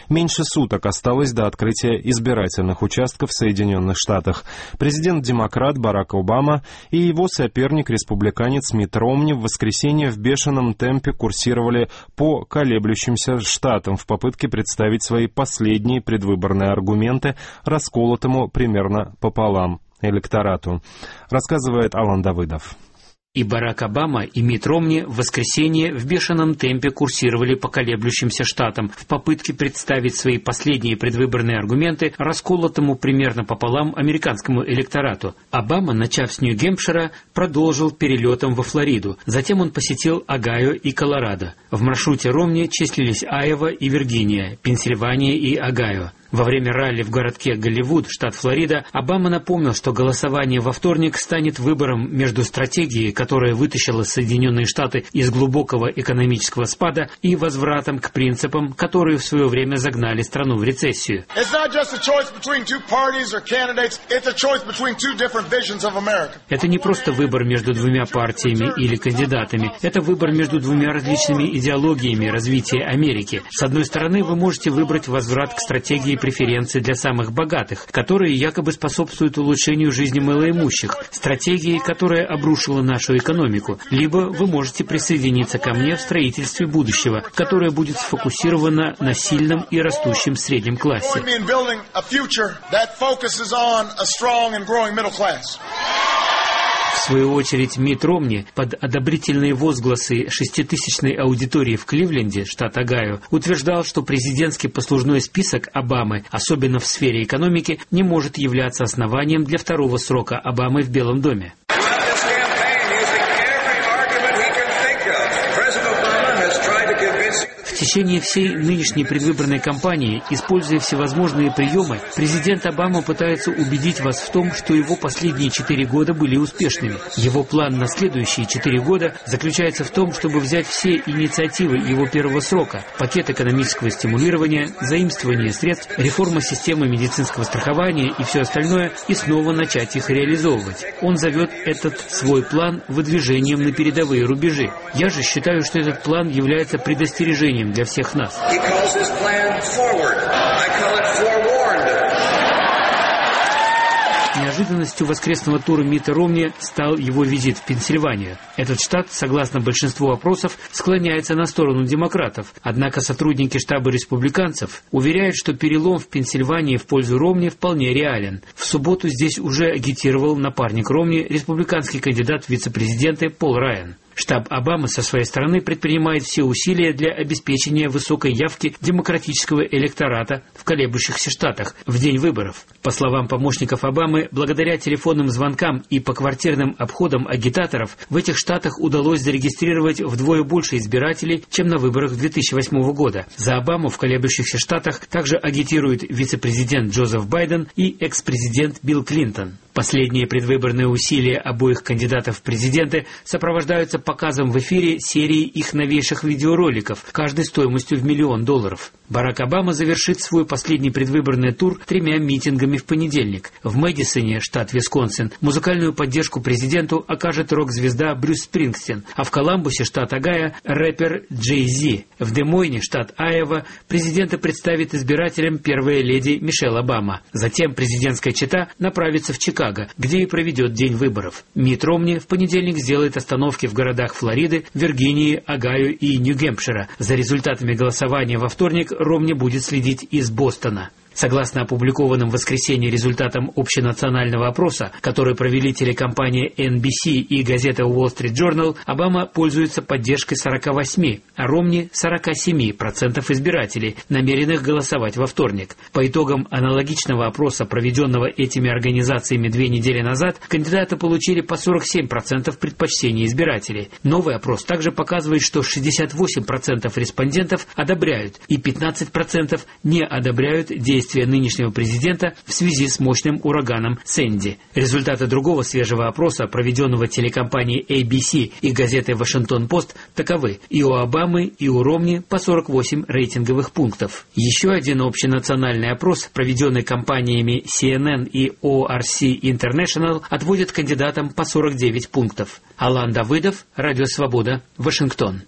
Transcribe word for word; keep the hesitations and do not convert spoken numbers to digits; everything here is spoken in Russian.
Меньше суток осталось до открытия избирательных участков в Соединенных Штатах. Президент-демократ Барак Обама и его соперник-республиканец Митт Ромни в воскресенье в бешеном темпе курсировали по колеблющимся штатам в попытке представить свои последние предвыборные аргументы расколотому примерно пополам электорату, рассказывает Алан Давыдов. И Барак Обама, и Митт Ромни в воскресенье в бешеном темпе курсировали по колеблющимся штатам в попытке представить свои последние предвыборные аргументы расколотому примерно пополам американскому электорату. Обама, начав с Нью-Гэмпшира, продолжил перелетом во Флориду. Затем он посетил Огайо и Колорадо. В маршруте Ромни числились Айова и Виргиния, Пенсильвания и Огайо. Во время ралли в городке Голливуд, штат Флорида, Обама напомнил, что голосование во вторник станет выбором между стратегией, которая вытащила Соединенные Штаты из глубокого экономического спада, и возвратом к принципам, которые в свое время загнали страну в рецессию. Это не просто выбор между двумя партиями или кандидатами. Это выбор между двумя различными идеологиями развития Америки. С одной стороны, вы можете выбрать возврат к стратегии преференции для самых богатых, которые якобы способствуют улучшению жизни малоимущих, стратегии, которая обрушила нашу экономику. Либо вы можете присоединиться ко мне в строительстве будущего, которое будет сфокусировано на сильном и растущем среднем классе. В свою очередь, Митт Ромни под одобрительные возгласы шеститысячной аудитории в Кливленде, штат Огайо, утверждал, что президентский послужной список Обамы, особенно в сфере экономики, не может являться основанием для второго срока Обамы в Белом доме. В течение всей нынешней предвыборной кампании, используя всевозможные приемы, президент Обама пытается убедить вас в том, что его последние четыре года были успешными. Его план на следующие четыре года заключается в том, чтобы взять все инициативы его первого срока, пакет экономического стимулирования, заимствование средств, реформа системы медицинского страхования и все остальное, и снова начать их реализовывать. Он зовет этот свой план выдвижением на передовые рубежи. Я же считаю, что этот план является предостережением для всех нас. Неожиданностью воскресного тура Митта Ромни стал его визит в Пенсильванию. Этот штат, согласно большинству опросов, склоняется на сторону демократов. Однако сотрудники штаба республиканцев уверяют, что перелом в Пенсильвании в пользу Ромни вполне реален. В субботу здесь уже агитировал напарник Ромни, республиканский кандидат в вице-президенты Пол Райан. Штаб Обамы со своей стороны предпринимает все усилия для обеспечения высокой явки демократического электората в колеблющихся штатах в день выборов. По словам помощников Обамы, благодаря телефонным звонкам и поквартирным обходам агитаторов в этих штатах удалось зарегистрировать вдвое больше избирателей, чем на выборах две тысячи восьмого года. За Обаму в колеблющихся штатах также агитируют вице-президент Джозеф Байден и экс-президент Билл Клинтон. Последние предвыборные усилия обоих кандидатов в президенты сопровождаются показом в эфире серии их новейших видеороликов, каждый стоимостью в миллион долларов. Барак Обама завершит свой последний предвыборный тур тремя митингами в понедельник. В Мэдисоне, штат Висконсин, музыкальную поддержку президенту окажет рок-звезда Брюс Спрингстин, а в Коламбусе, штат Огайо, рэпер Джей Зи. В Де-Мойне, штат Айова, президента представит избирателям первая леди Мишель Обама. Затем президентская чета направится в Чикаго, где и проведет день выборов. Митт Ромни в понедельник сделает остановки в городах Флориды, Виргинии, Огайо и Нью-Гэмпшира. За результатами голосования во вторник Ромни будет следить из Бостона. Согласно опубликованным в воскресенье результатам общенационального опроса, который провели телекомпания эн би си и газета Wall Street Journal, Обама пользуется поддержкой сорок восемь, а Ромни – сорок семь процентов избирателей, намеренных голосовать во вторник. По итогам аналогичного опроса, проведенного этими организациями две недели назад, кандидаты получили по сорок семь процентов предпочтений избирателей. Новый опрос также показывает, что шестьдесят восемь процентов респондентов одобряют и пятнадцать процентов не одобряют действия нынешнего президента в связи с мощным ураганом Сэнди. Результаты другого свежего опроса, проведенного телекомпанией эй би си и газетой Вашингтон-Пост, таковы: и у Обамы, и у Ромни по сорок восемь рейтинговых пунктов. Еще один общенациональный опрос, проведенный компаниями си эн эн и о ар си International, отводит кандидатам по сорок девять пунктов. Алан Давыдов, Радио Свобода, Вашингтон.